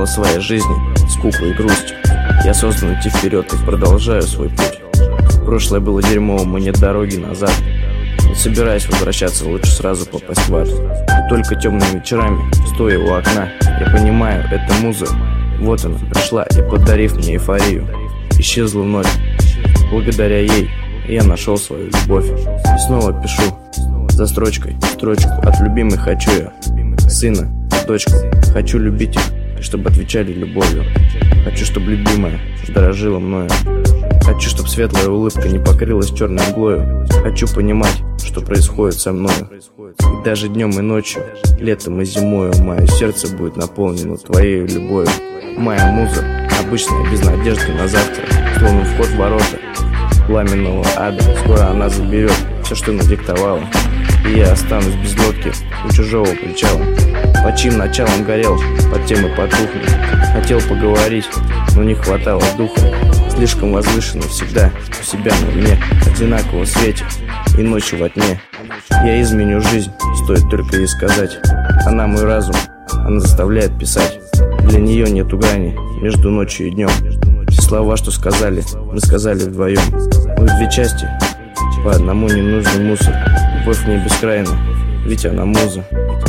выбрал своей жизни скуку и грусть. Я создан идти вперед и продолжаю свой путь. Прошлое было дерьмовым, и нет дороги назад. Не собираюсь возвращаться, лучше сразу попасть в ад. И только темными вечерами, стоя у окна, я понимаю, это муза. Вот она пришла и, подарив мне эйфорию, исчезла вновь. Благодаря ей я нашел свою любовь. И снова пишу за строчкой строчку. От любимой хочу я сына, дочку. Хочу любить их, чтобы отвечали любовью. Хочу, чтобы любимая дорожила мною. Хочу, чтобы светлая улыбка не покрылась черной мглою. Хочу понимать, что происходит со мною. И даже днем и ночью, летом и зимою, мое сердце будет наполнено твоей любовью. Моя муза, обычная, без надежды на завтра, словно вход в ворота пламенного ада. Скоро она заберет все, что надиктовала, и я останусь без лодки у чужого причала. По чьим началом горел, под тем и потухнет. Хотел поговорить, но не хватало духа. Слишком возвышенно всегда у себя на уме, одинаково светит и ночью во тьме. Я изменю жизнь, стоит только ей сказать. Она мой разум, она заставляет писать. Для нее нету грани между ночью и днем. Все слова, что сказали, мы сказали вдвоем. Мы в две части, по одному ненужный мусор. Любовь в ней бескрайна, ведь она муза.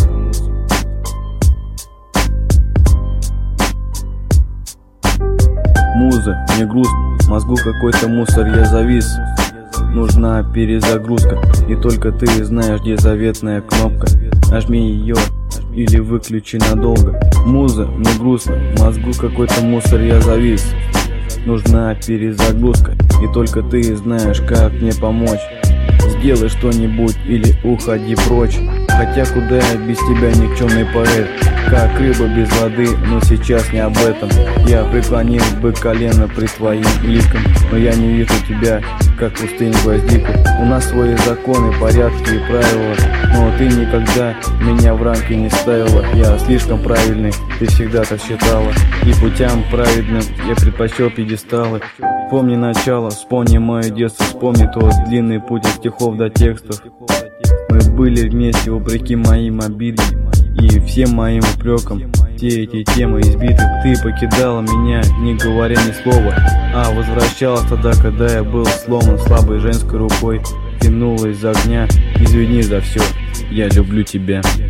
Муза, мне грустно, в мозгу какой-то мусор, я завис. Нужна перезагрузка, и только ты знаешь, где заветная кнопка. Нажми ее или выключи надолго. Муза, мне грустно, в мозгу какой-то мусор, я завис. Нужна перезагрузка, и только ты знаешь, как мне помочь. Сделай что-нибудь или уходи прочь. Хотя куда я без тебя, никчемный поэт? Как рыба без воды, но сейчас не об этом. Я преклонил бы колено при твоим ликам, но я не вижу тебя, как пустынь гвоздику. У нас свои законы, порядки и правила, но ты никогда меня в рамки не ставила. Я слишком правильный, ты всегда так считала, и путям праведным я предпочел пьедесталы. Помни начало, вспомни мое детство, вспомни тот длинный путь от стихов до текстов. Мы были вместе вопреки моим обидам и всем моим упрекам. Все эти темы избиты. Ты покидала меня, не говоря ни слова, а возвращалась тогда, когда я был сломан слабой женской рукой. Тянулась из огня. Извини за все, я люблю тебя.